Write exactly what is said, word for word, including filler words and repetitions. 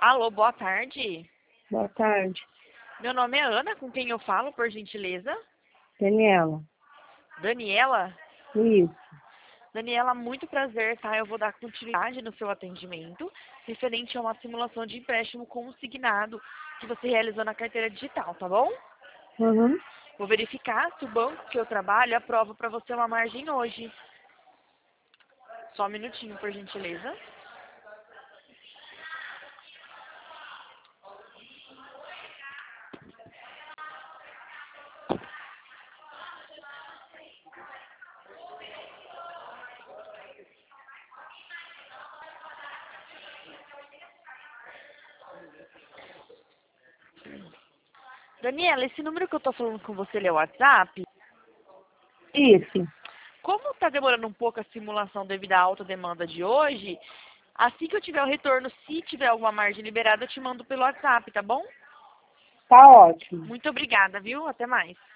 Alô, boa tarde. Boa tarde. Meu nome é Ana, com quem eu falo, por gentileza? Daniela. Daniela? Isso. Daniela, muito prazer, tá? Eu vou dar continuidade no seu atendimento, referente a uma simulação de empréstimo consignado que você realizou na carteira digital, tá bom? Uhum. Vou verificar se o banco que eu trabalho aprova para você uma margem hoje. Só um minutinho, por gentileza. Daniela, esse número que eu tô falando com você, ele é o WhatsApp? Isso. Como está demorando um pouco a simulação devido à alta demanda de hoje, assim que eu tiver o retorno, se tiver alguma margem liberada, eu te mando pelo WhatsApp, tá bom? Tá ótimo. Muito obrigada, viu? Até mais.